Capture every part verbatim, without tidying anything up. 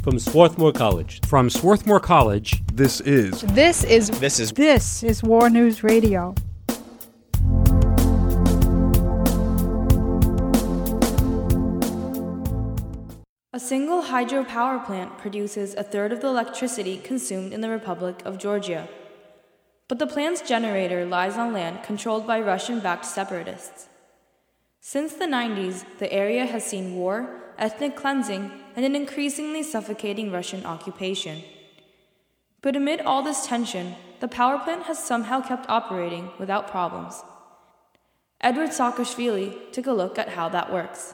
From Swarthmore College. From Swarthmore College, this is... This is... This is... This is War News Radio. A single hydropower plant produces a third of the electricity consumed in the Republic of Georgia. But the plant's generator lies on land controlled by Russian-backed separatists. Since the nineties, the area has seen war, ethnic cleansing, and an increasingly suffocating Russian occupation. But amid all this tension, the power plant has somehow kept operating without problems. Edward Saakashvili took a look at how that works.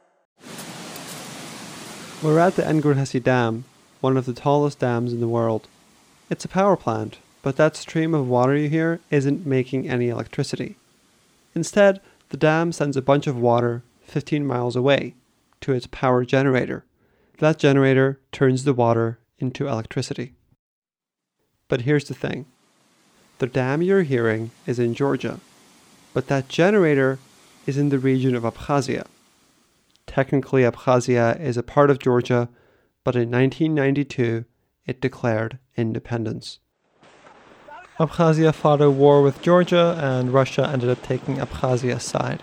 We're at the Engur-Hesi Dam, one of the tallest dams in the world. It's a power plant, but that stream of water you hear isn't making any electricity. Instead, the dam sends a bunch of water fifteen miles away to its power generator. That generator turns the water into electricity. But here's the thing. The dam you're hearing is in Georgia, but that generator is in the region of Abkhazia. Technically, Abkhazia is a part of Georgia, but in nineteen ninety-two, it declared independence. Abkhazia fought a war with Georgia, and Russia ended up taking Abkhazia's side.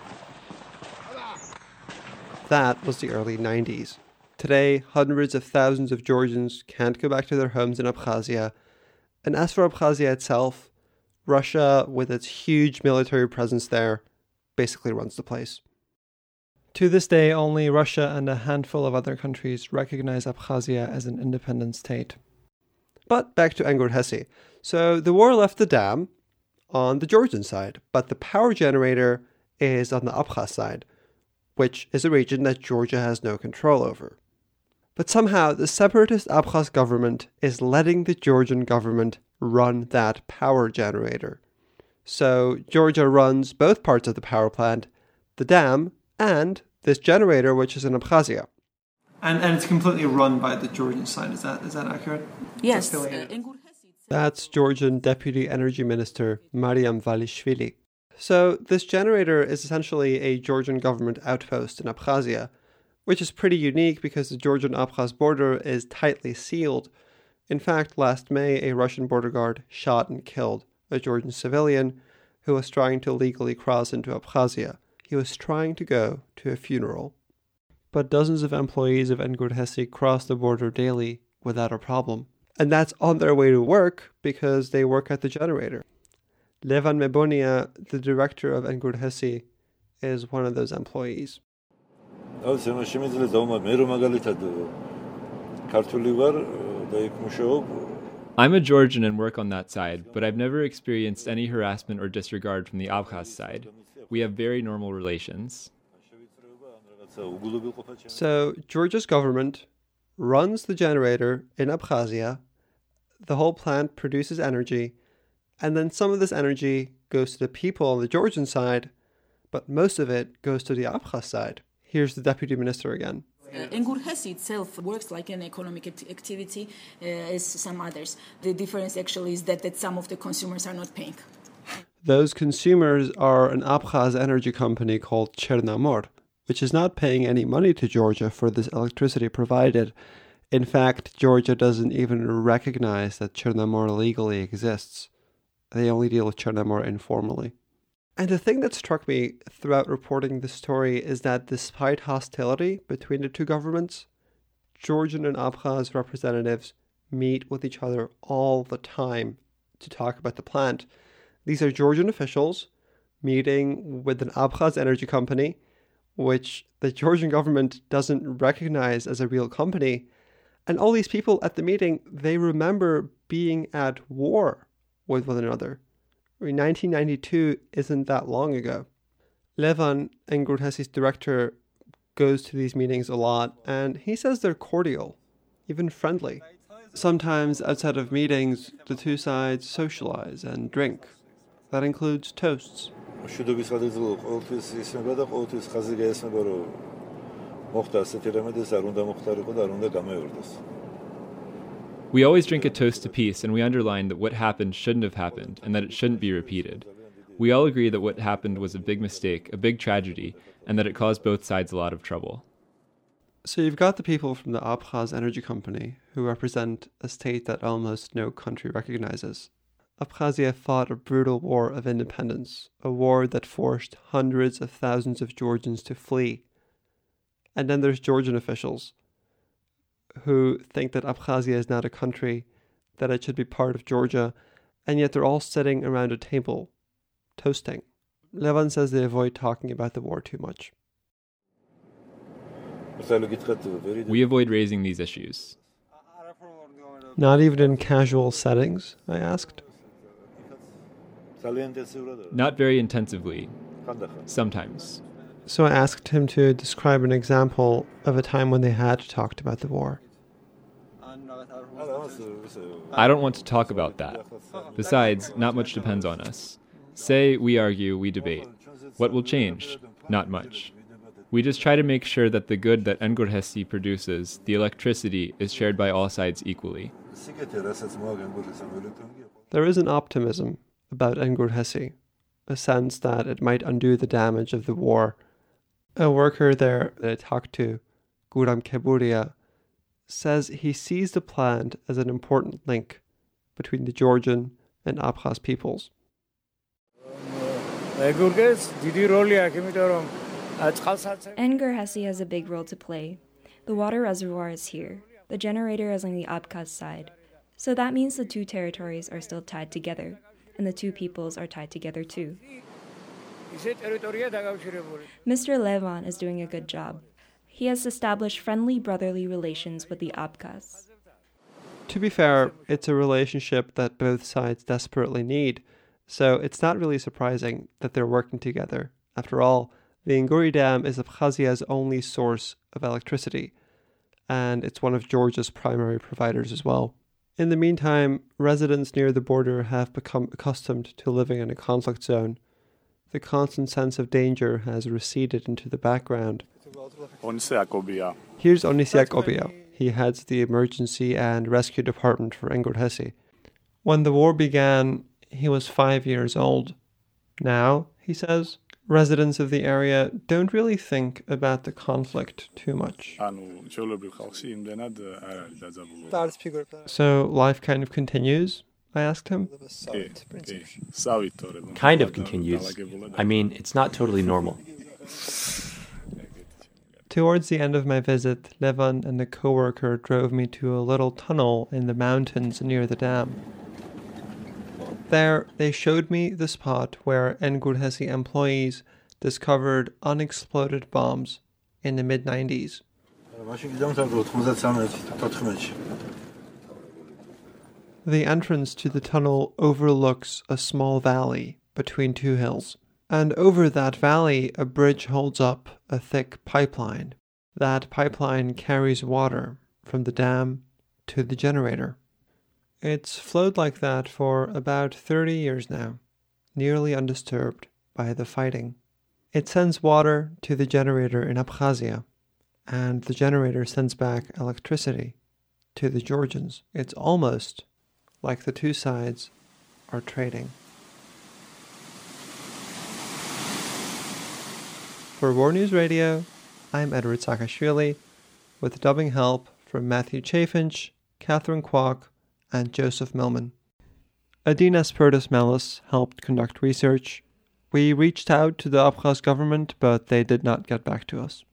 That was the early nineties. Today, hundreds of thousands of Georgians can't go back to their homes in Abkhazia. And as for Abkhazia itself, Russia, with its huge military presence there, basically runs the place. To this day, only Russia and a handful of other countries recognize Abkhazia as an independent state. But back to Engur-Hesi. So the war left the dam on the Georgian side, but the power generator is on the Abkhaz side, which is a region that Georgia has no control over. But somehow the separatist Abkhaz government is letting the Georgian government run that power generator. So Georgia runs both parts of the power plant, the dam, and this generator, which is in Abkhazia. And and it's completely run by the Georgian side. Is that is that accurate? Yes. That's Georgian Deputy Energy Minister Mariam Valishvili. So this generator is essentially a Georgian government outpost in Abkhazia, which is pretty unique because the Georgian-Abkhaz border is tightly sealed. In fact, last May, a Russian border guard shot and killed a Georgian civilian who was trying to legally cross into Abkhazia. He was trying to go to a funeral. But dozens of employees of Engur-Hesi cross the border daily without a problem. And that's on their way to work because they work at the generator. Levan Mebonia, the director of Engur-Hesi, is one of those employees. I'm a Georgian and work on that side, but I've never experienced any harassment or disregard from the Abkhaz side. We have very normal relations. So Georgia's government runs the generator in Abkhazia, the whole plant produces energy, and then some of this energy goes to the people on the Georgian side, but most of it goes to the Abkhaz side. Here's the deputy minister again. Uh, Engur-Hesi itself works like an economic act- activity uh, as some others. The difference actually is that, that some of the consumers are not paying. Those consumers are an Abkhaz energy company called Chernamor, which is not paying any money to Georgia for this electricity provided. In fact, Georgia doesn't even recognize that Chernamor legally exists. They only deal with Chernamor informally. And the thing that struck me throughout reporting this story is that despite hostility between the two governments, Georgian and Abkhaz representatives meet with each other all the time to talk about the plant. These are Georgian officials meeting with an Abkhaz energy company, which the Georgian government doesn't recognize as a real company. And all these people at the meeting, they remember being at war with one another. I mean, nineteen ninety-two isn't that long ago. Levan, Engur-Hesi's director, goes to these meetings a lot, and he says they're cordial, even friendly. Sometimes outside of meetings, the two sides socialize and drink. That includes toasts. We always drink a toast to peace, and we underline that what happened shouldn't have happened, and that it shouldn't be repeated. We all agree that what happened was a big mistake, a big tragedy, and that it caused both sides a lot of trouble. So you've got the people from the Abkhaz Energy Company who represent a state that almost no country recognizes. Abkhazia fought a brutal war of independence, a war that forced hundreds of thousands of Georgians to flee. And then there's Georgian officials who think that Abkhazia is not a country, that it should be part of Georgia, and yet they're all sitting around a table, toasting. Levan says they avoid talking about the war too much. We avoid raising these issues. Not even in casual settings, I asked. Not very intensively. Sometimes. So I asked him to describe an example of a time when they had talked about the war. I don't want to talk about that. Besides, not much depends on us. Say we argue, we debate. What will change? Not much. We just try to make sure that the good that Engurhesi produces, the electricity, is shared by all sides equally. There is an optimism about Engurhesi, a sense that it might undo the damage of the war. A worker there that I talked to, Guram Keburia, says he sees the plant as an important link between the Georgian and Abkhaz peoples. Engurhesi has a big role to play. The water reservoir is here. The generator is on the Abkhaz side. So that means the two territories are still tied together, and the two peoples are tied together too. Mister Levan is doing a good job. He has established friendly brotherly relations with the Abkhaz. To be fair, it's a relationship that both sides desperately need, so it's not really surprising that they're working together. After all, the Inguri Dam is Abkhazia's only source of electricity, and it's one of Georgia's primary providers as well. In the meantime, residents near the border have become accustomed to living in a conflict zone. The constant sense of danger has receded into the background. Here's Onisia Kobia. He heads the emergency and rescue department for Engurhesi. When the war began, he was five years old. Now, he says, residents of the area don't really think about the conflict too much. So life kind of continues? I asked him. Kind of continues. I mean, it's not totally normal. Towards the end of my visit, Levan and a co-worker drove me to a little tunnel in the mountains near the dam. There, they showed me the spot where Engurhesi employees discovered unexploded bombs in the mid nineties. The entrance to the tunnel overlooks a small valley between two hills, and over that valley a bridge holds up a thick pipeline. That pipeline carries water from the dam to the generator. It's flowed like that for about thirty years now, nearly undisturbed by the fighting. It sends water to the generator in Abkhazia, and the generator sends back electricity to the Georgians. It's almost like the two sides are trading. For War News Radio, I'm Edward Saakashvili, with dubbing help from Matthew Chaffinch, Catherine Kwok, and Joseph Millman. Adina Spurtis-Mellis helped conduct research. We reached out to the Abkhaz government, but they did not get back to us.